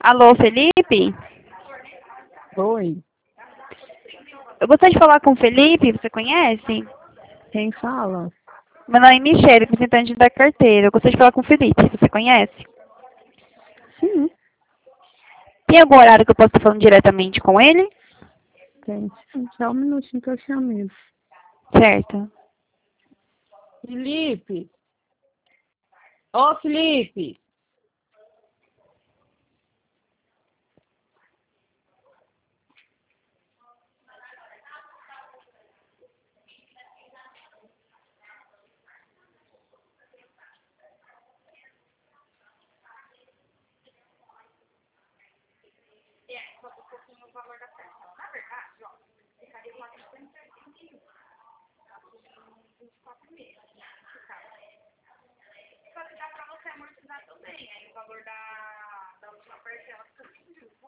Alô, Felipe? Oi, Eu gostaria de falar com o Felipe, você conhece? quem fala? Meu nome é Michelle, representante da carteira. Eu gostaria de falar com o Felipe, você conhece? Sim, Tem algum horário que eu possa estar falando diretamente com ele? tem. Só um minutinho que eu chamo. Certo. Felipe! Ô, Felipe!